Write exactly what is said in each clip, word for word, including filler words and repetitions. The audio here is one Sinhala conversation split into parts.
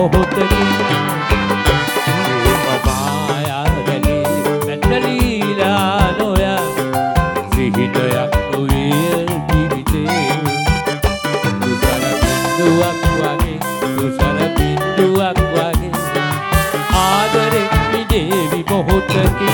මොහොතකින් මායාවලේ පැටලීලා නොයා සිහිනයක් නොවේ ජීවිතේ දුසර බිඳුවක් වගේ දුසර බිඳුවක් වගේ ආදරෙ මිදේවි මොහොතකින්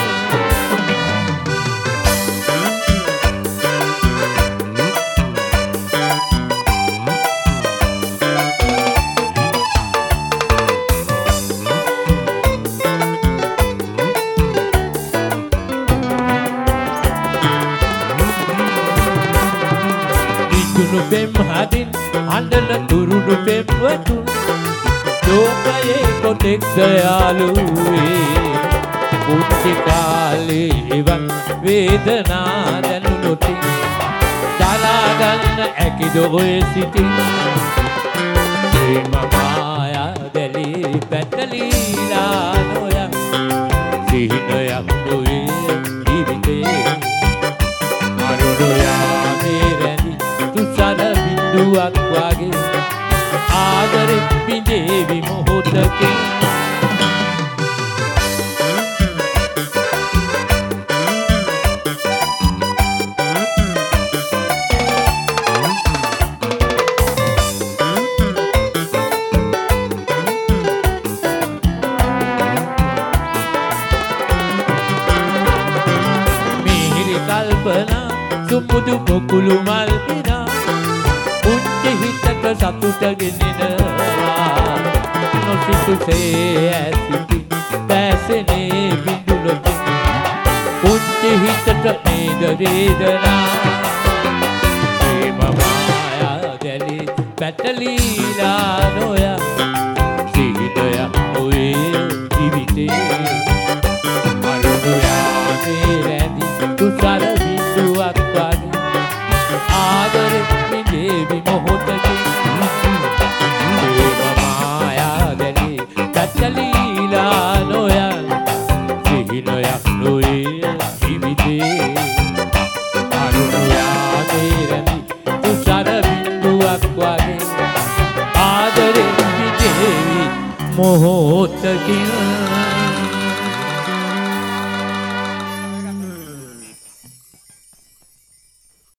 පෙම් හදින් අඬන තුරුණු පෙම් වතුන් ලෝකයේ කොටෙක් දයාලුවේ පුංචි කාලේ එවන් වේදනා දැනුනොත් දලා ගන්න ඇකිද ඔය සිටින් ප්‍රේම මායාවලේ පැටලීලා නොයා සිහිනයක් නොවේ ජීවිතේ සර බිඳුවක් වගේ ආදරෙ පිඳේවි මොහොතකින් මිහිරි කල්පනා සුමුදු පොකුළු මල් පිනා පුංචි හිතට සතුට ගෙනෙනවා නොසිතුසේ ඇසිති දැසෙනේ බිඳුලොතින් පුංචි හිතට නේද වේදනා ප්‍රේම මායාවලේ පැටලීලා නොයා සිහිනයක් නොවේ ජීවිතේ අරුණු යාමේ රැඳි තුසර බිඳුවක් වගේ ආදරෙ මිදේවි මොහොතකින් ප්‍රේම මායාවලේ පැටලීලා නොයා සිහිනයක් නොවේ ජීවිතේ අරුණු යාමේ රැඳි තුසර බිඳුවක් වගේ ආදරෙ මිදේවි මොහොතකින්